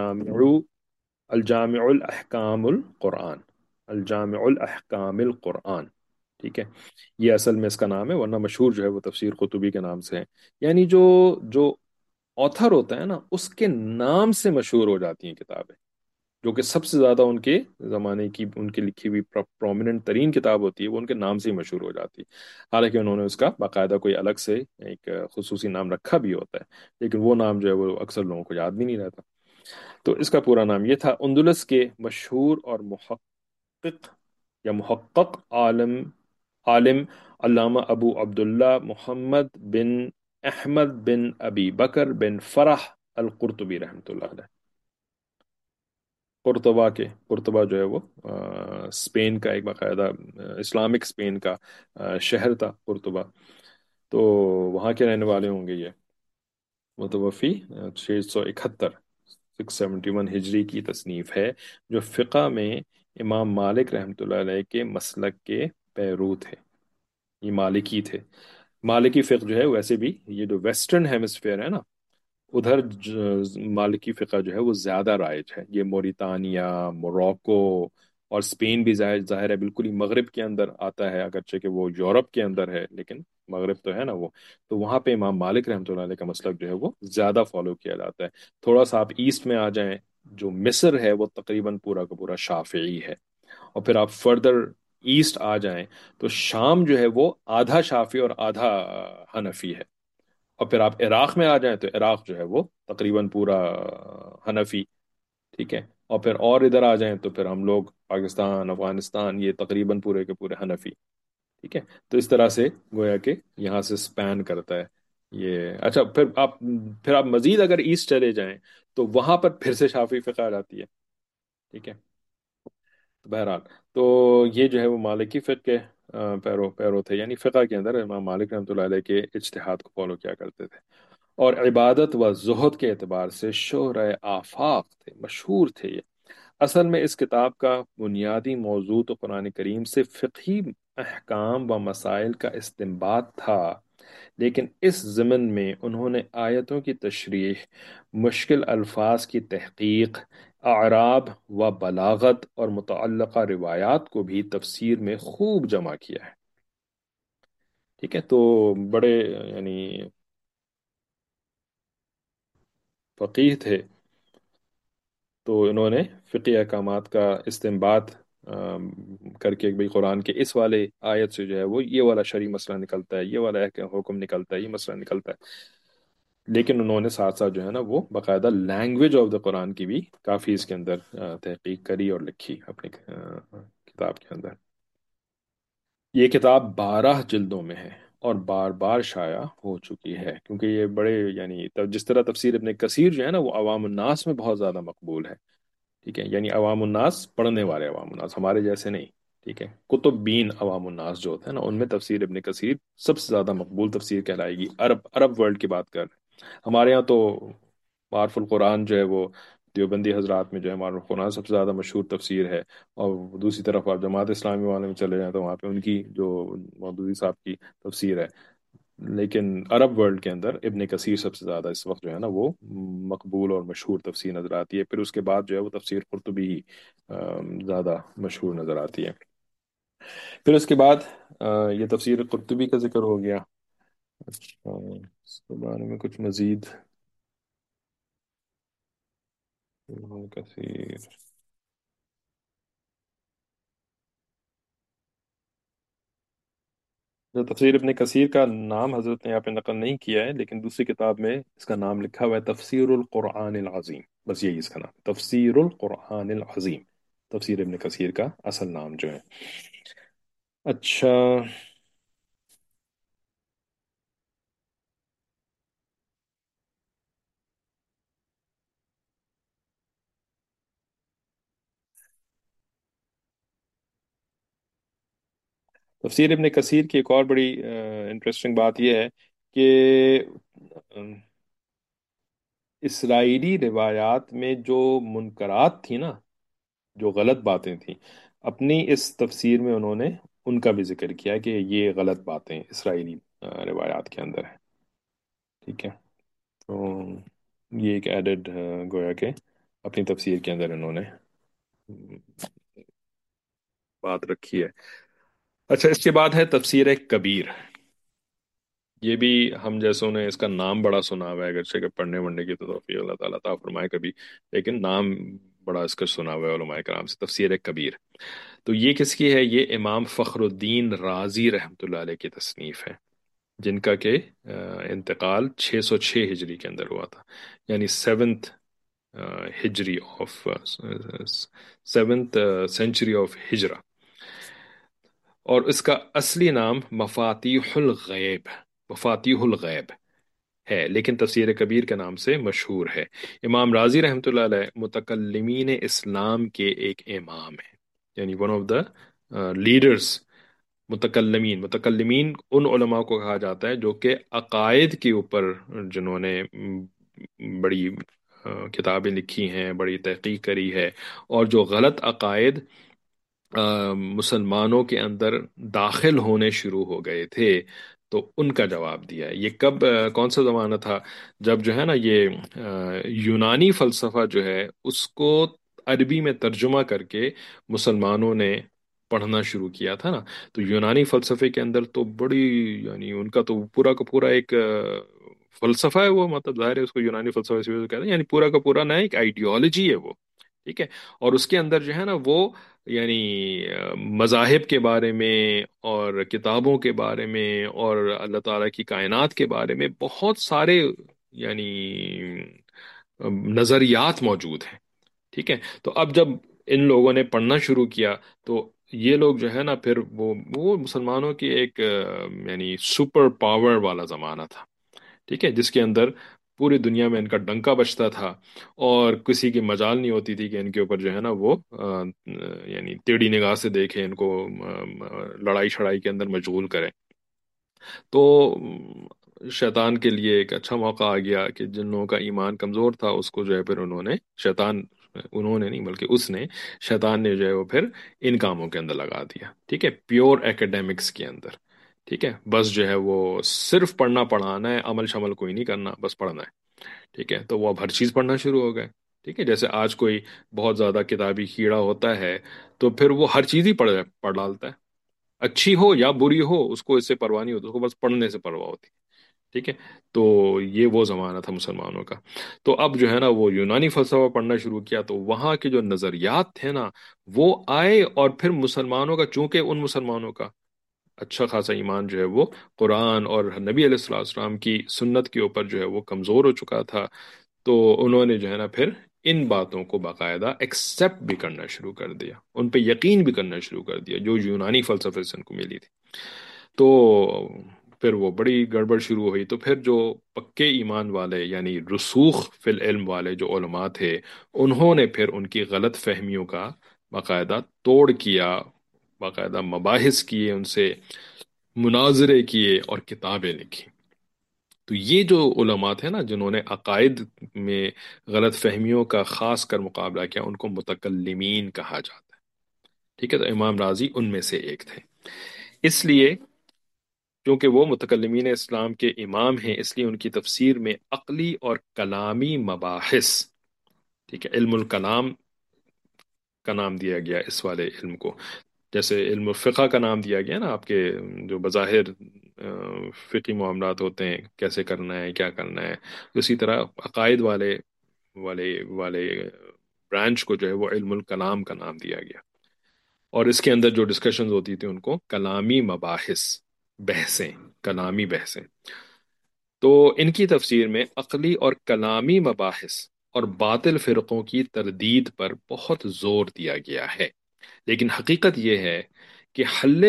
الجامع الاحکام القرآن، الجامع الاحکام القرآن. ٹھیک ہے، یہ اصل میں اس کا نام ہے، ورنہ مشہور جو ہے وہ تفسیر قرطبی کے نام سے ہے. یعنی جو آتھر ہوتا ہے نا اس کے نام سے مشہور ہو جاتی ہیں کتابیں، جو کہ سب سے زیادہ ان کے زمانے کی ان کی لکھی ہوئی پرومیننٹ ترین کتاب ہوتی ہے، وہ ان کے نام سے ہی مشہور ہو جاتی ہے. حالانکہ انہوں نے اس کا باقاعدہ کوئی الگ سے ایک خصوصی نام رکھا بھی ہوتا ہے، لیکن وہ نام جو ہے وہ اکثر لوگوں کو یاد بھی نہیں رہتا. تو اس کا پورا نام یہ تھا. اندلس کے مشہور اور محقق عالم علامہ ابو عبداللہ محمد بن احمد بن ابی بکر بن فرح القرطبی رحمۃ اللہ علیہ. قرطبہ جو ہے وہ اسپین کا ایک باقاعدہ اسلامک اسپین کا شہر تھا قرطبہ. تو وہاں کے رہنے والے ہوں گے. یہ متوفی 671 671 ہجری کی تصنیف ہے، جو فقہ میں امام مالک رحمۃ اللہ علیہ کے مسلک کے پیرو تھے. یہ مالکی تھے. مالکی فقہ جو ہے ویسے بھی یہ جو ویسٹرن ہیمسفیئر ہے نا ادھر مالکی فقہ جو ہے وہ زیادہ رائج ہے. یہ موریتانیا، موراکو اور اسپین بھی ظاہر ہے بالکل ہی مغرب کے اندر آتا ہے، اگرچہ کہ وہ یورپ کے اندر ہے لیکن مغرب تو ہے نا وہ. تو وہاں پہ امام مالک رحمۃ اللہ علیہ کا مسلک جو ہے وہ زیادہ فالو کیا جاتا ہے. تھوڑا سا آپ ایسٹ میں آ جائیں، جو مصر ہے وہ تقریباً پورا کا پورا شافعی ہے. اور پھر آپ فردر ایسٹ آ جائیں تو شام جو ہے وہ آدھا شافعی اور آدھا حنفی ہے. اور پھر آپ عراق میں آ جائیں تو عراق جو ہے وہ تقریباً پورا حنفی. ٹھیک ہے، اور پھر اور ادھر آ جائیں تو پھر ہم لوگ پاکستان افغانستان یہ تقریباً پورے کے پورے حنفی. ٹھیک ہے، تو اس طرح سے گویا کہ یہاں سے سپین کرتا ہے یہ. اچھا، پھر آپ مزید اگر ایسٹ چلے جائیں تو وہاں پر پھر سے شافعی فقہ آ جاتی ہے. ٹھیک ہے، تو بہرحال تو یہ جو ہے وہ مالکی فقہ کے پیرو تھے. یعنی فقہ کے اندر امام مالک رحمۃ اللہ علیہ کے اجتہاد کو فالو کیا کرتے تھے. اور عبادت و زہد کے اعتبار سے شہرۂ آفاق تھے، مشہور تھے یہ. اصل میں اس کتاب کا بنیادی موضوع تو قرآن کریم سے فقہی احکام و مسائل کا استنباط تھا، لیکن اس ضمن میں انہوں نے آیتوں کی تشریح، مشکل الفاظ کی تحقیق، اعراب و بلاغت اور متعلقہ روایات کو بھی تفسیر میں خوب جمع کیا ہے. ٹھیک ہے، تو بڑے یعنی फ़कीह थे, तो इन्होंने फ़िक़ी अहकामात का इस्तेंबात करके भाई कुरान के इस वाले आयत से जो है वो ये वाला शरई मसला निकलता है, ये वाला हुक्म निकलता है, ये मसला निकलता है। लेकिन उन्होंने साथ साथ जो है ना वो बाकायदा लैंग्वेज ऑफ द कुरान की भी काफ़ी इसके अंदर तहकीक करी और लिखी अपनी किताब के अंदर। ये किताब 12 जिल्दों में है और बार बार शाया हो चुकी है, क्योंकि ये बड़े यानी तब जिस तरह तफसीर इब्ने कसीर जो है ना वो अवाम उन्नास में बहुत ज़्यादा मकबूल है। ठीक है, यानी अवाम उन्नास पढ़ने वाले अवाम उन्नास, हमारे जैसे नहीं। ठीक है, कुतुब बीन अवाम उन्नास जो होते हैं ना उनमें तफसीर इब्ने कसीर सबसे ज़्यादा मकबूल तफसीर कहलाएगी, अरब अरब वर्ल्ड की बात कर रहे हैं। हमारे यहाँ तो मारुफुल कुरान जो है वो देवबंदी हजरात में जो है मारुफुल कुरान सबसे ज़्यादा मशहूर तफसीर है। और दूसरी तरफ आप जमात इस्लामी वाले में चले जाएं तो वहाँ पे उनकी जो मौदूदी साहब की तफसीर है। लेकिन अरब वर्ल्ड के अंदर इब्ने कसीर सबसे ज़्यादा इस वक्त जो है ना वो मकबूल और मशहूर तफसीर नज़र आती है। फिर उसके बाद जो है वो तफसीर कुर्तुबी ही ज़्यादा मशहूर नज़र आती है। फिर उसके बाद ये तफसीर कुर्तुबी का जिक्र हो गया। अच्छा, इसके बारे में कुछ मज़ीद इब्ने कसीर। जो तफसीर इब्ने कसीर का नाम हजरत ने यहाँ पे नकल नहीं किया है, लेकिन दूसरी किताब में इसका नाम लिखा हुआ है तफसीरुल कुरआनिल अज़ीम। बस यही इसका नाम, तफसीरुल कुरआनिल अज़ीम, तफसीर इब्ने कसीर का असल नाम जो है। अच्छा, तफसीर इब्ने कसीर की एक और बड़ी इंटरेस्टिंग बात यह है कि इसराइली रिवायात में जो मुनकरात थी ना, जो गलत बातें थी, अपनी इस तफसीर में उन्होंने उनका भी जिक्र किया कि ये गलत बातें इसराइली रिवायात के अंदर है। ठीक है, तो ये एक एडेड गोया के अपनी तफसीर के अंदर इन्होंने बात रखी है। अच्छा, इसके बाद है तफसीर कबीर। ये भी हम जैसों ने इसका नाम बड़ा सुना हुआ है, अगरचे कि पढ़ने वढ़ने की तो तौफीक अल्लाह ताला अता फरमाए कभी, लेकिन नाम बड़ा इसका सुना हुआ है उलमाए कराम से, तफसीर कबीर। तो ये किसकी है? ये इमाम फखरुद्दीन राजी रहमतुल्लाह अलैह की तसनीफ है, जिनका के इंतकाल 606 हिजरी के अंदर हुआ था, यानी सेवन्थ हिजरी ऑफ सेवन्थ सेंचुरी ऑफ हिजरा। और इसका असली नाम मफातिहुल गैब, मफातिहुल गैब है, लेकिन तफसीर कबीर के नाम से मशहूर है। इमाम राजी रहमतुल्लाह अलैह मुतकल्लिमीन इस्लाम के एक इमाम है, यानी वन ऑफ द लीडर्स। मुतकल्लिमीन, मुतकल्लिमीन उन उलमा को कहा जाता है जो कि अकायद के ऊपर जिन्होंने बड़ी किताबें लिखी हैं, बड़ी तहकीक करी है, और जो गलत अकायद मुसलमानों के अंदर दाखिल होने शुरू हो गए थे, तो उनका जवाब दिया है। ये कब कौन सा ज़माना था? जब जो है ना ये यूनानी फ़लसफ़ा जो है उसको अरबी में तर्जुमा करके मुसलमानों ने पढ़ना शुरू किया था ना। तो यूनानी फ़लसफ़े के अंदर तो बड़ी यानी उनका तो पूरा का पूरा एक फ़लसफ़ा है वो, मतलब ज़ाहिर है उसको यूनानी फ़लसफ़ा इसी वजह से कहते हैं, यानी पूरा का पूरा ना एक आइडियोलॉजी है वो। ठीक है, और उसके अंदर जो है ना वो यानी मज़ाहिब के बारे में और किताबों के बारे में और अल्लाह ताला की कायनात के बारे में बहुत सारे यानी नज़रियात मौजूद हैं। ठीक है, तो अब जब इन लोगों ने पढ़ना शुरू किया, तो ये लोग जो है ना फिर वो मुसलमानों की एक यानी सुपर पावर वाला ज़माना था। ठीक है, जिसके अंदर पूरी दुनिया में इनका डंका बजता था, और किसी की मजाल नहीं होती थी कि इनके ऊपर जो है ना वो यानी टेढ़ी निगाह से देखे, इनको लड़ाई शड़ाई के अंदर मशगूल करें। तो शैतान के लिए एक अच्छा मौका आ गया कि जिन लोगों का ईमान कमज़ोर था उसको जो है फिर उन्होंने शैतान, उन्होंने नहीं बल्कि उसने, शैतान ने जो है वो फिर इन कामों के अंदर लगा दिया। ठीक है, प्योर एकेडमिक्स के अंदर। ठीक है, बस जो है वो सिर्फ पढ़ना पढ़ाना है, अमल शमल कोई नहीं करना, बस पढ़ना है। ठीक है, तो वो अब हर चीज़ पढ़ना शुरू हो गए। ठीक है, जैसे आज कोई बहुत ज़्यादा किताबी कीड़ा होता है, तो फिर वो हर चीज़ ही पढ़ पढ़ डालता है, अच्छी हो या बुरी हो उसको इससे परवाह नहीं होती, उसको बस पढ़ने से परवाह होती है। ٹھیک ہے، تو یہ وہ زمانہ تھا مسلمانوں کا۔ تو اب جو ہے نا وہ یونانی فلسفہ پڑھنا شروع کیا، تو وہاں کے جو نظریات تھے نا وہ آئے، اور پھر مسلمانوں کا، چونکہ ان مسلمانوں کا اچھا خاصا ایمان جو ہے وہ قرآن اور نبی علیہ الصلوۃ والسلام کی سنت کے اوپر جو ہے وہ کمزور ہو چکا تھا، تو انہوں نے جو ہے نا پھر ان باتوں کو باقاعدہ ایکسپٹ بھی کرنا شروع کر دیا، ان پہ یقین بھی کرنا شروع کر دیا جو یونانی فلسفے سے ان کو ملی تھی۔ تو پھر وہ بڑی گڑبڑ شروع ہوئی، تو پھر جو پکے ایمان والے یعنی رسوخ فی العلم والے جو علماء تھے، انہوں نے پھر ان کی غلط فہمیوں کا باقاعدہ توڑ کیا، باقاعدہ مباحث کیے، ان سے مناظرے کیے اور کتابیں لکھی۔ تو یہ جو علماء تھے نا جنہوں نے عقائد میں غلط فہمیوں کا خاص کر مقابلہ کیا، ان کو متکلمین کہا جاتا ہے۔ ٹھیک ہے، تو امام راضی ان میں سے ایک تھے۔ اس لیے کیونکہ وہ متکلمین اسلام کے امام ہیں، اس لیے ان کی تفسیر میں عقلی اور کلامی مباحث، ٹھیک ہے، علم الکلام کا نام دیا گیا اس والے علم کو، جیسے علم الفقہ کا نام دیا گیا نا آپ کے جو بظاہر فقی معاملات ہوتے ہیں، کیسے کرنا ہے کیا کرنا ہے، اسی طرح عقائد والے برانچ کو جو ہے وہ علم الکلام کا نام دیا گیا، اور اس کے اندر جو ڈسکشنز ہوتی تھی ان کو کلامی مباحث، بحثیں، کلامی بحثیں۔ تو ان کی تفسیر میں عقلی اور کلامی مباحث اور باطل فرقوں کی تردید پر بہت زور دیا گیا ہے، لیکن حقیقت یہ ہے کہ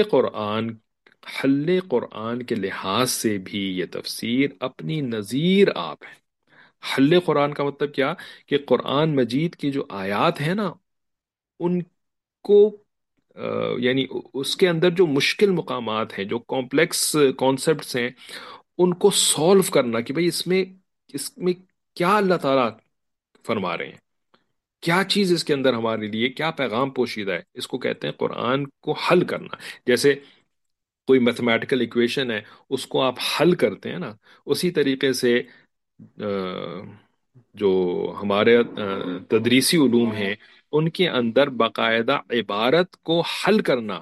حل قرآن کے لحاظ سے بھی یہ تفسیر اپنی نظیر آپ ہے۔ حل قرآن کا مطلب کیا؟ کہ قرآن مجید کی جو آیات ہیں نا ان کو یعنی اس کے اندر جو مشکل مقامات ہیں، جو کمپلیکس کانسیپٹس ہیں، ان کو سولو کرنا کہ بھئی اس میں کیا اللہ تعالیٰ فرما رہے ہیں، کیا چیز اس کے اندر ہمارے لیے، کیا پیغام پوشیدہ ہے، اس کو کہتے ہیں قرآن کو حل کرنا۔ جیسے کوئی میتھمیٹیکل ایکویشن ہے، اس کو آپ حل کرتے ہیں نا، اسی طریقے سے جو ہمارے تدریسی علوم ہیں ان کے اندر باقاعدہ عبارت کو حل کرنا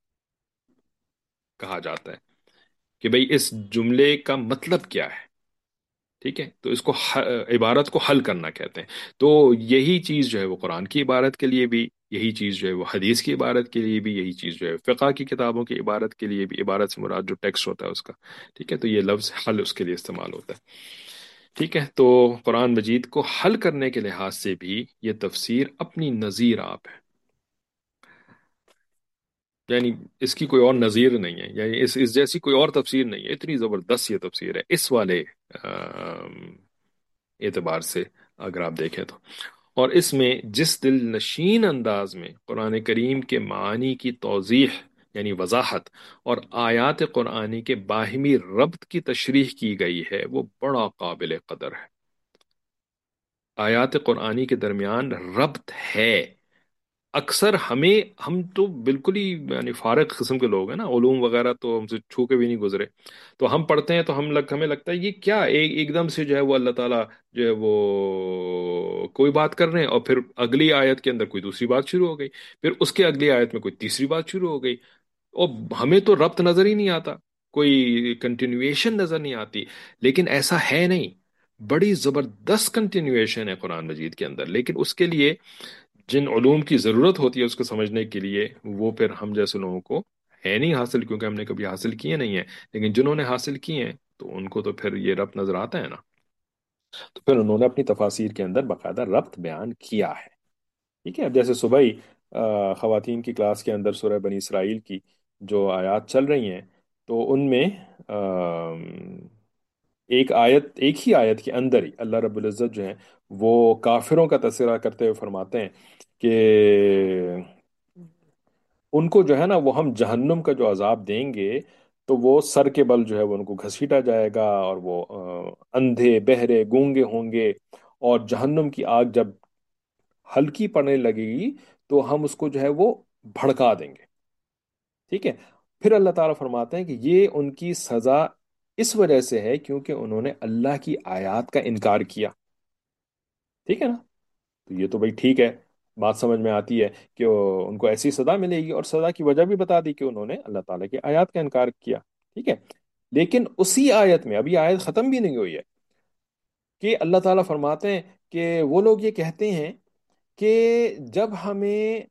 کہا جاتا ہے، کہ بھئی اس جملے کا مطلب کیا ہے، ٹھیک ہے، تو اس کو عبارت کو حل کرنا کہتے ہیں۔ تو یہی چیز جو ہے وہ قرآن کی عبارت کے لیے بھی، یہی چیز جو ہے وہ حدیث کی عبارت کے لیے بھی، یہی چیز جو ہے فقہ کی کتابوں کی عبارت کے لیے بھی، عبارت سے مراد جو ٹیکسٹ ہوتا ہے اس کا، ٹھیک ہے، تو یہ لفظ حل اس کے لیے استعمال ہوتا ہے۔ ٹھیک ہے، تو قرآن مجید کو حل کرنے کے لحاظ سے بھی یہ تفسیر اپنی نظیر آپ ہے، یعنی اس کی کوئی اور نظیر نہیں ہے، یعنی اس جیسی کوئی اور تفسیر نہیں ہے، اتنی زبردست یہ تفسیر ہے اس والے اعتبار سے اگر آپ دیکھیں تو۔ اور اس میں جس دل نشین انداز میں قرآن کریم کے معانی کی توضیح یعنی وضاحت اور آیات قرآنی کے باہمی ربط کی تشریح کی گئی ہے وہ بڑا قابل قدر ہے۔ آیات قرآنی کے درمیان ربط ہے۔ اکثر ہم تو بالکل ہی یعنی فارغ قسم کے لوگ ہیں نا، علوم وغیرہ تو ہم سے چھو کے بھی نہیں گزرے، تو ہم پڑھتے ہیں تو ہمیں لگتا ہے یہ کیا ایک دم سے جو ہے وہ اللہ تعالیٰ جو ہے وہ کوئی بات کر رہے ہیں، اور پھر اگلی آیت کے اندر کوئی دوسری بات شروع ہو گئی، پھر اس کے اگلی آیت میں کوئی تیسری بات شروع ہو گئی، اور ہمیں تو ربط نظر ہی نہیں آتا، کوئی کنٹینویشن نظر نہیں آتی۔ لیکن ایسا ہے نہیں، بڑی زبردست کنٹینویشن ہے قرآن مجید کے اندر، لیکن اس کے لیے جن علوم کی ضرورت ہوتی ہے اس کو سمجھنے کے لیے، وہ پھر ہم جیسے لوگوں کو ہے نہیں حاصل، کیونکہ ہم نے کبھی حاصل کیے نہیں ہیں، لیکن جنہوں نے حاصل کیے ہیں تو ان کو تو پھر یہ ربط نظر آتا ہے نا، تو پھر انہوں نے اپنی تفاسیر کے اندر باقاعدہ ربط بیان کیا ہے۔ ٹھیک ہے، اب جیسے صبح ہی خواتین کی کلاس کے اندر سورہ بنی اسرائیل کی جو آیات چل رہی ہیں، تو ان میں ایک ہی آیت کے اندر ہی اللہ رب العزت جو ہے وہ کافروں کا تذکرہ کرتے ہوئے فرماتے ہیں کہ ان کو جو ہے نا وہ ہم جہنم کا جو عذاب دیں گے، تو وہ سر کے بل جو ہے وہ ان کو گھسیٹا جائے گا، اور وہ اندھے بہرے گونگے ہوں گے، اور جہنم کی آگ جب ہلکی پڑنے لگے گی تو ہم اس کو جو ہے وہ بھڑکا دیں گے۔ ٹھیک ہے، پھر اللہ تعالیٰ فرماتے ہیں کہ یہ ان کی سزا اس وجہ سے ہے کیونکہ انہوں نے اللہ کی آیات کا انکار کیا۔ ٹھیک ہے نا، تو یہ تو بھائی ٹھیک ہے، بات سمجھ میں آتی ہے کہ ان کو ایسی سزا ملے گی، اور سزا کی وجہ بھی بتا دی کہ انہوں نے اللہ تعالیٰ کی آیات کا انکار کیا۔ ٹھیک ہے، لیکن اسی آیت میں، ابھی آیت ختم بھی نہیں ہوئی ہے، کہ اللہ تعالیٰ فرماتے ہیں کہ وہ لوگ یہ کہتے ہیں کہ جب ہمیں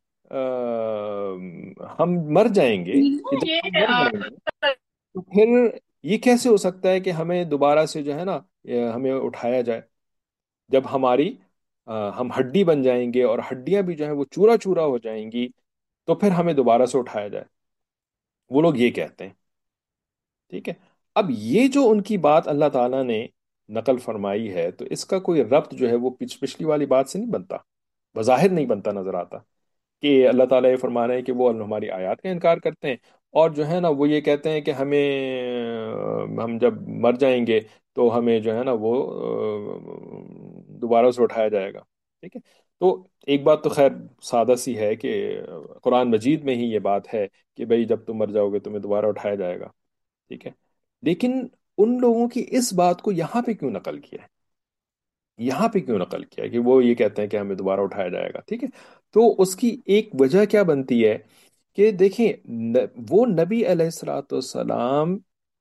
ہم مر جائیں گے، کہ جب یہ ہم مر جائیں گے تو پھر یہ کیسے ہو سکتا ہے کہ ہمیں دوبارہ سے جو ہے نا ہمیں اٹھایا جائے، جب ہم ہڈی بن جائیں گے اور ہڈیاں بھی جو ہیں وہ چورا چورا ہو جائیں گی، تو پھر ہمیں دوبارہ سے اٹھایا جائے، وہ لوگ یہ کہتے ہیں. ٹھیک ہے. اب یہ جو ان کی بات اللہ تعالیٰ نے نقل فرمائی ہے، تو اس کا کوئی ربط جو ہے وہ پچھلی والی بات سے نہیں بنتا، بظاہر نہیں بنتا نظر آتا. کہ اللہ تعالیٰ یہ فرما رہے ہیں کہ وہ ہماری آیات کا انکار کرتے ہیں، اور جو ہے نا وہ یہ کہتے ہیں کہ ہم جب مر جائیں گے تو ہمیں جو ہے نا وہ دوبارہ سے اٹھایا جائے گا. ٹھیک ہے. تو ایک بات تو خیر سادہ سی ہے کہ قرآن مجید میں ہی یہ بات ہے کہ بھئی جب تم مر جاؤ گے تمہیں دوبارہ اٹھایا جائے گا. ٹھیک ہے. لیکن ان لوگوں کی اس بات کو یہاں پہ کیوں نقل کیا ہے؟ یہاں پہ کیوں نقل کیا ہے کہ وہ یہ کہتے ہیں کہ ہمیں دوبارہ اٹھایا جائے گا؟ ٹھیک ہے. تو اس کی ایک وجہ کیا بنتی ہے کہ دیکھیں، وہ نبی علیہ الصلوۃ والسلام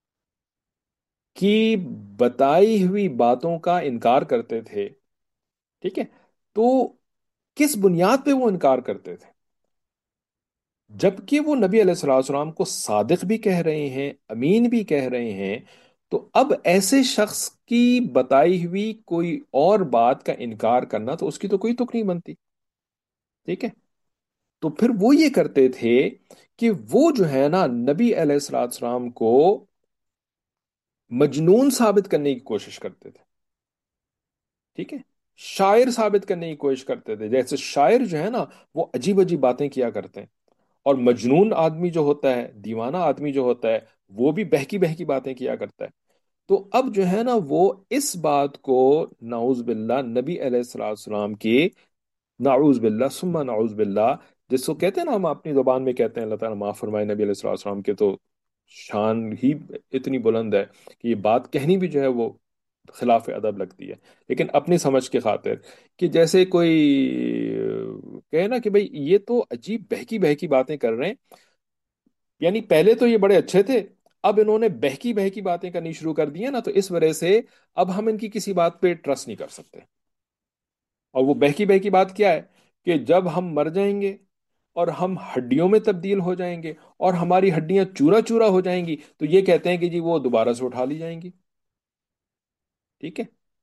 کی بتائی ہوئی باتوں کا انکار کرتے تھے. ٹھیک ہے. تو کس بنیاد پہ وہ انکار کرتے تھے؟ جبکہ وہ نبی علیہ الصلوۃ والسلام کو صادق بھی کہہ رہے ہیں، امین بھی کہہ رہے ہیں. تو اب ایسے شخص کی بتائی ہوئی کوئی اور بات کا انکار کرنا، تو اس کی تو کوئی تک نہیں بنتی. ٹھیک ہے. تو پھر وہ یہ کرتے تھے کہ وہ جو ہے نا نبی علیہ الصلوۃ والسلام کو مجنون ثابت کرنے کی کوشش کرتے تھے. ٹھیک ہے. شاعر ثابت کرنے کی کوشش کرتے تھے، جیسے شاعر جو ہے نا وہ عجیب عجیب باتیں کیا کرتے ہیں، اور مجنون آدمی جو ہوتا ہے، دیوانہ آدمی جو ہوتا ہے، وہ بھی بہکی بہکی باتیں کیا کرتا ہے. تو اب جو ہے نا وہ اس بات کو نعوذ باللہ نبی علیہ الصلوۃ والسلام کی، نعوذ باللہ ثم نعوذ باللہ، جس کو کہتے ہیں نا ہم اپنی زبان میں کہتے ہیں اللہ تعالیٰ معاف فرمائے، نبی علیہ الصلوۃ والسلام کے تو شان ہی اتنی بلند ہے کہ یہ بات کہنی بھی جو ہے وہ خلاف ادب لگتی ہے. لیکن اپنی سمجھ کی خاطر، کہ جیسے کوئی کہے نا کہ بھئی یہ تو عجیب بہکی بہکی باتیں کر رہے ہیں، یعنی پہلے تو یہ بڑے اچھے تھے، اب انہوں نے بہکی بہکی باتیں کرنی شروع کر دی ہیں نا، تو اس وجہ سے اب ہم ان کی کسی بات پہ ٹرسٹ نہیں کر سکتے. اور وہ بہکی بہکی بات کیا ہے؟ کہ جب ہم مر جائیں گے اور ہم ہڈیوں میں تبدیل ہو جائیں گے اور ہماری ہڈیاں چورا چورا ہو جائیں گی، تو یہ کہتے ہیں کہ جی وہ دوبارہ سے اٹھا لی جائیں گی. ٹھیک ہے.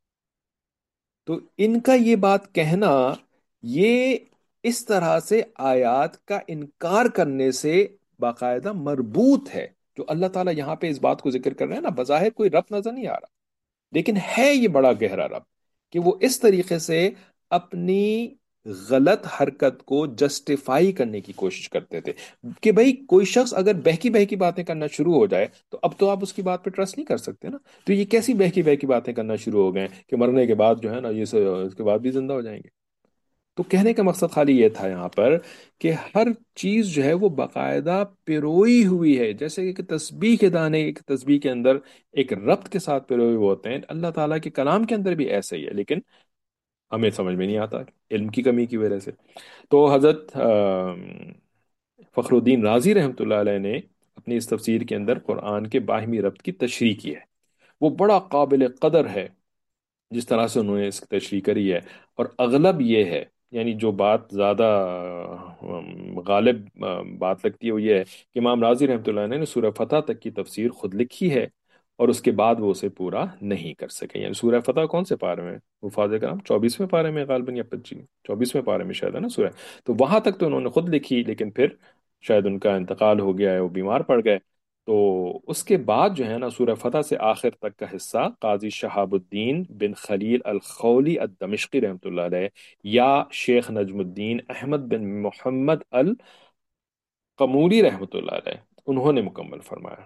تو ان کا یہ بات کہنا، یہ اس طرح سے آیات کا انکار کرنے سے باقاعدہ مربوط ہے. جو اللہ تعالیٰ یہاں پہ اس بات کو ذکر کر رہے ہیں نا، بظاہر کوئی ربط نظر نہیں آ رہا، لیکن ہے یہ بڑا گہرا ربط، کہ وہ اس طریقے سے اپنی غلط حرکت کو جسٹیفائی کرنے کی کوشش کرتے تھے. کہ بھئی کوئی شخص اگر بہکی بہکی باتیں کرنا شروع ہو جائے تو اب تو آپ اس کی بات پہ ٹرسٹ نہیں کر سکتے نا. تو یہ کیسی بہکی بہکی باتیں کرنا شروع ہو گئے کہ مرنے کے بعد جو ہے نا اس کے بعد بھی زندہ ہو جائیں گے. تو کہنے کا مقصد خالی یہ تھا یہاں پر کہ ہر چیز جو ہے وہ باقاعدہ پیروئی ہوئی ہے، جیسے کہ تسبیح کے دانے ایک تسبیح کے اندر ایک ربط کے ساتھ پیروئے ہوئے ہوتے ہیں، اللہ تعالیٰ کے کلام کے اندر بھی ایسے ہی ہے، لیکن ہمیں سمجھ میں نہیں آتا علم کی کمی کی وجہ سے. تو حضرت فخر الدین رازی رحمۃ اللہ علیہ نے اپنی اس تفسیر کے اندر قرآن کے باہمی ربط کی تشریح کی ہے. وہ بڑا قابل قدر ہے جس طرح سے انہوں نے اس کی تشریح کری ہے. اور اغلب یہ ہے، یعنی جو بات زیادہ غالب بات لگتی ہے وہ یہ ہے کہ امام راضی رحمۃ اللہ نے سورہ فتح تک کی تفسیر خود لکھی ہے، اور اس کے بعد وہ اسے پورا نہیں کر سکے. یعنی سورہ فتح کون سے پارے میں؟ حفاظ کرام 24ویں پارے میں غالباً، یا 24ویں پارے میں شاید ہے نا سورہ. تو وہاں تک تو انہوں نے خود لکھی، لیکن پھر شاید ان کا انتقال ہو گیا ہے، وہ بیمار پڑ گئے. تو اس کے بعد جو ہے نا سورہ فتح سے آخر تک کا حصہ قاضی شہاب الدین بن خلیل الخولی الدمشقی رحمۃ اللہ علیہ، یا شیخ نجم الدین احمد بن محمد القموری رحمۃ اللہ علیہ، انہوں نے مکمل فرمایا.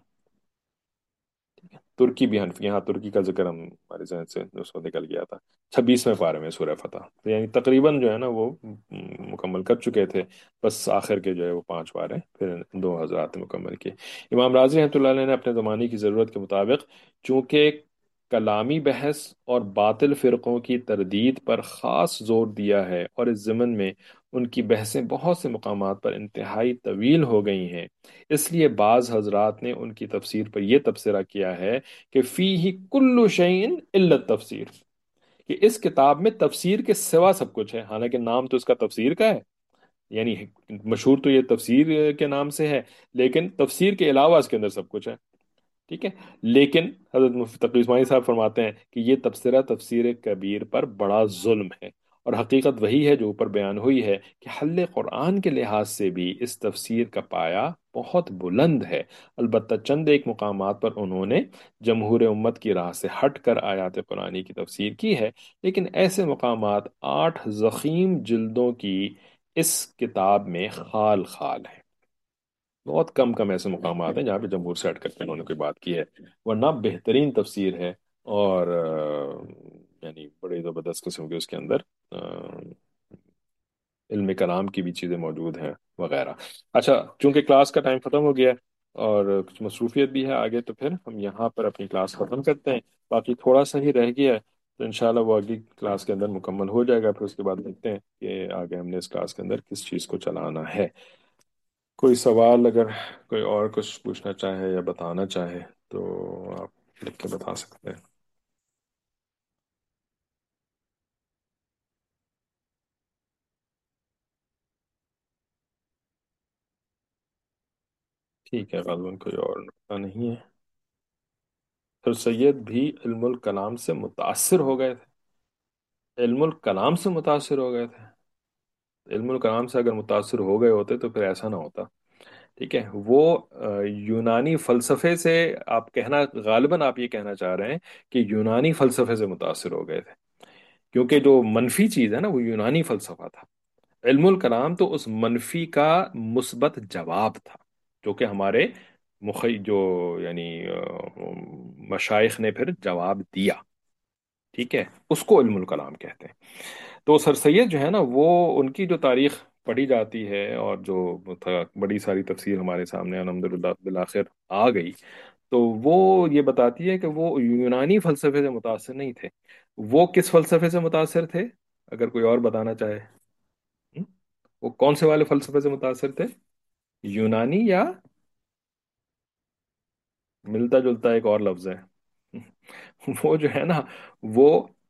ترکی بھی حنفی، یہاں ترکی کا ذکر ہمارے ذہن سے اس کو نکل گیا تھا. 26ویں پارے میں سورہ فتح، تو یعنی تقریباً جو ہے نا وہ مکمل کر چکے تھے. بس آخر کے جو ہے وہ 5 پارے پھر دو حضرات نے مکمل کیے. امام راضی رحمۃ اللہ علیہ نے اپنے زمانے کی ضرورت کے مطابق، چونکہ کلامی بحث اور باطل فرقوں کی تردید پر خاص زور دیا ہے، اور اس ضمن میں ان کی بحثیں بہت سے مقامات پر انتہائی طویل ہو گئی ہیں۔ اس لیے بعض حضرات نے ان کی تفسیر پر یہ تبصرہ کیا ہے کہ فی ہی کل شیء الا تفسیر، کہ اس کتاب میں تفسیر کے سوا سب کچھ ہے، حالانکہ نام تو اس کا تفسیر کا ہے، یعنی مشہور تو یہ تفسیر کے نام سے ہے، لیکن تفسیر کے علاوہ اس کے اندر سب کچھ ہے۔ ٹھیک ہے، لیکن حضرت مفتی تقی عثمانی صاحب فرماتے ہیں کہ یہ تبصرہ تفسیر کبیر پر بڑا ظلم ہے، اور حقیقت وہی ہے جو اوپر بیان ہوئی ہے کہ حل قرآن کے لحاظ سے بھی اس تفسیر کا پایہ بہت بلند ہے۔ البتہ چند ایک مقامات پر انہوں نے جمہور امت کی راہ سے ہٹ کر آیات قرآنی کی تفسیر کی ہے، لیکن ایسے مقامات 8 ضخیم جلدوں کی اس کتاب میں خال خال ہیں۔ بہت کم کم ایسے مقامات ہیں جہاں پہ جمہور سے ہٹ کر کے انہوں نے کوئی بات کی ہے، ورنہ بہترین تفسیر ہے، اور یعنی بڑے زبردست قسم کے اس کے اندر علم کلام کی بھی چیزیں موجود ہیں وغیرہ۔ اچھا، چونکہ کلاس کا ٹائم ختم ہو گیا ہے اور کچھ مصروفیت بھی ہے آگے، تو پھر ہم یہاں پر اپنی کلاس ختم کرتے ہیں۔ باقی تھوڑا سا ہی رہ گیا ہے، تو انشاءاللہ وہ اگلی کلاس کے اندر مکمل ہو جائے گا، پھر اس کے بعد دیکھتے ہیں کہ آگے ہم نے اس کلاس کے اندر کس چیز کو چلانا ہے۔ کوئی سوال اگر کوئی اور کچھ پوچھنا چاہے یا بتانا چاہے تو آپ لکھ کے بتا سکتے ہیں۔ ٹھیک ہے، غالباً کوئی اور نقطہ نہیں ہے۔ پھر سید بھی علم الکلام سے متاثر ہو گئے تھے؟ علم الکلام سے متاثر ہو گئے تھے؟ علم الکلام سے اگر متاثر ہو گئے ہوتے تو پھر ایسا نہ ہوتا۔ ٹھیک ہے، وہ یونانی فلسفے سے، آپ کہنا غالباً آپ یہ کہنا چاہ رہے ہیں کہ یونانی فلسفے سے متاثر ہو گئے تھے، کیونکہ جو منفی چیز ہے نا وہ یونانی فلسفہ تھا۔ علم الکلام تو اس منفی کا مثبت جواب تھا، جو کہ ہمارے جو یعنی مشائخ نے پھر جواب دیا۔ ٹھیک ہے، اس کو علم الکلام کہتے ہیں۔ تو سر سید جو ہے نا، وہ ان کی جو تاریخ پڑھی جاتی ہے اور جو بڑی ساری تفسیر ہمارے سامنے الحمدللہ بالآخر آ گئی، تو وہ یہ بتاتی ہے کہ وہ یونانی فلسفے سے متاثر نہیں تھے۔ وہ کس فلسفے سے متاثر تھے؟ اگر کوئی اور بتانا چاہے۔ ہم؟ وہ کون سے والے فلسفے سے متاثر تھے؟ یونانی یا ملتا جلتا ایک اور لفظ ہے؟ وہ جو ہے نا، وہ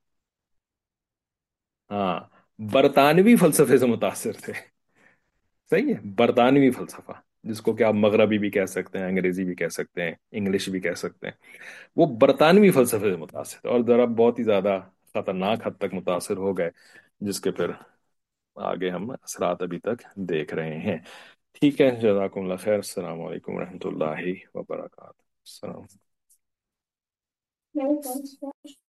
ہاں برطانوی فلسفے سے متاثر تھے۔ صحیح ہے، برطانوی فلسفہ، جس کو کہ آپ مغربی بھی کہہ سکتے ہیں، انگریزی بھی کہہ سکتے ہیں، انگلش بھی کہہ سکتے ہیں۔ وہ برطانوی فلسفے سے متاثر تھے، اور ذرا بہت ہی زیادہ خطرناک حد تک متاثر ہو گئے، جس کے پھر آگے ہم اثرات ابھی تک دیکھ رہے ہیں۔ ٹھیک ہے، جزاکم اللہ خیر، السلام علیکم ورحمۃ اللہ وبرکاتہ۔ السلام